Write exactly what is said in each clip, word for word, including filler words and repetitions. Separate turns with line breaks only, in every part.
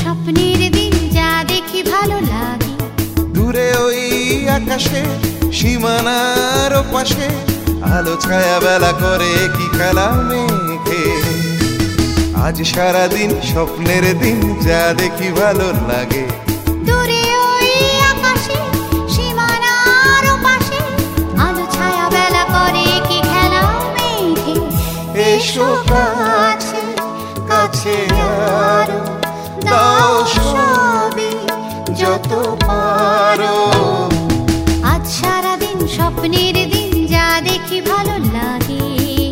স্বপ্নের দিন যা দেখি ভালো লাগে।
দূরে ওই আকাশে সীমানার পাশে আলো ছায়া বেলা করে কি খেলা মেঘে। আজ সারাদিন স্বপ্নের দিন যা দেখি ভালো লাগে।
দূরে ওই আকাশে সীমানার পাশে আলো ছায়া বেলা করে কি খেলা মেঘে।
এসো কাছে কাছে আরো, দাও সবই যত পারো।
আজ সারাদিন স্বপ্নের দিন যা দেখি ভালো লাগে।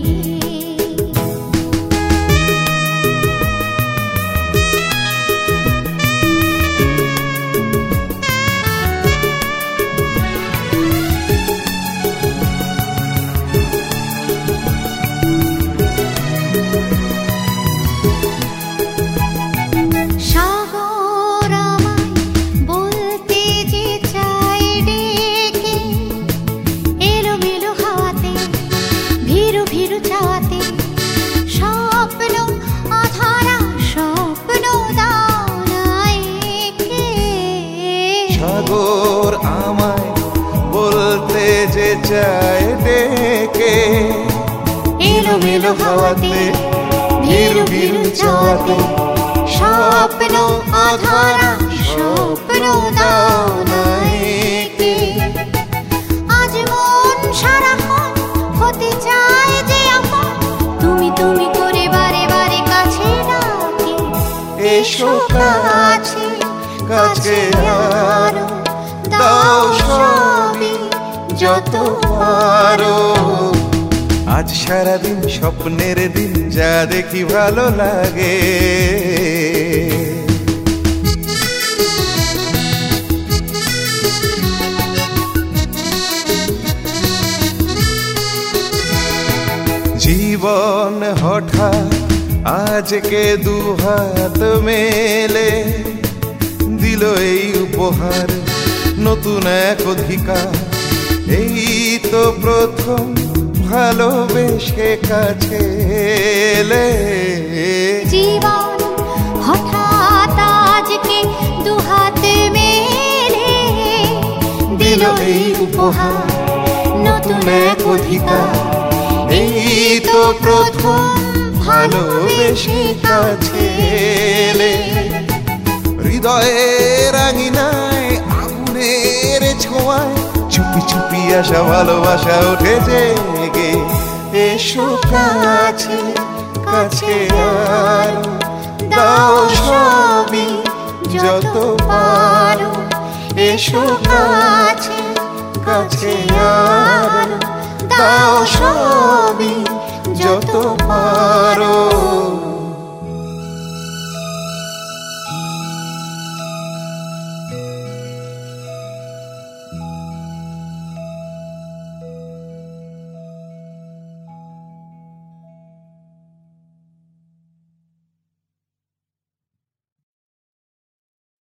সাগর আমায় বলতে যে চায় ডেকে, এলোমেলো হাওয়াতে ভিরু ভিরু চাওয়াতে
স্বপ্ন আধারা স্বপ্ন দাও না একে। আজ মন সারাক্ষণ হতে চায় যে আপন, তুমি তুমি করে বারে বারে কাছে ডাকে।
এসো কাছে কাছে আরো, দাও সবই যত পারো। আজ সারাদিন স্বপ্নের দিন যা দেখি ভালো লাগে। জীবন হঠাৎ আজকে দুহাত মেলে দিল এই উপহার, নতুন এক অধিকার। এই তো প্রথম ভালোবেসে কাছে এলে।
জীবন হঠাৎ আজকে দুহাত মেলে দিল এই উপহার, নতুন এক অধিকার।
এই তো প্রথম ভালোবেসে কাছে এলে। হৃদয়ের আঙিনায় আগুনের ছোঁয়ায় চুপি চুপি আসা ভালোবাসা উঠে জেগে। এসো কাছে কাছে আরো, দাও সবই যত পারো। এসো কাছে কাছে আরো, দাও সবই যত পারো।